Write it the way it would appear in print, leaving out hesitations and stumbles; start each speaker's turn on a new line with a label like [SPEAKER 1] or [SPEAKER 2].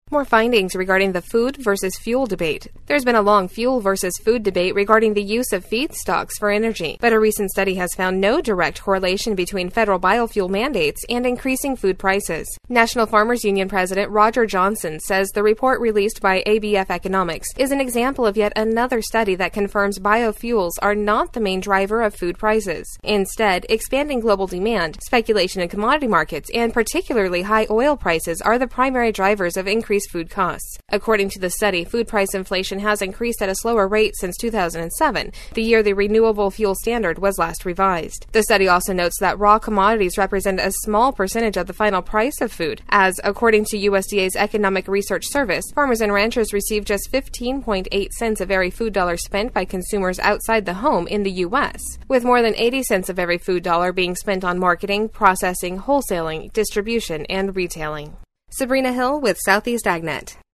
[SPEAKER 1] More findings regarding the food versus fuel debate. There's been a long fuel versus food debate regarding the use of feedstocks for energy, but a recent study has found no direct correlation between federal biofuel mandates and increasing food prices. National Farmers Union President Roger Johnson says the report released by ABF Economics is an example of yet another study that confirms biofuels are not the main driver of food prices. Instead, expanding global demand, speculation in commodity markets, and particularly high oil prices are the primary drivers of increased food costs. According to the study, food price inflation has increased at a slower rate since 2007, the year the Renewable Fuel Standard was last revised. The study also notes that raw commodities represent a small percentage of the final price of food, as, according to USDA's Economic Research Service, farmers and ranchers receive just 15.8 cents of every food dollar spent by consumers outside the home in the U.S., with more than 80 cents of every food dollar being spent on marketing, processing, wholesaling, distribution, and retailing. Sabrina Hill with Southeast AgNet.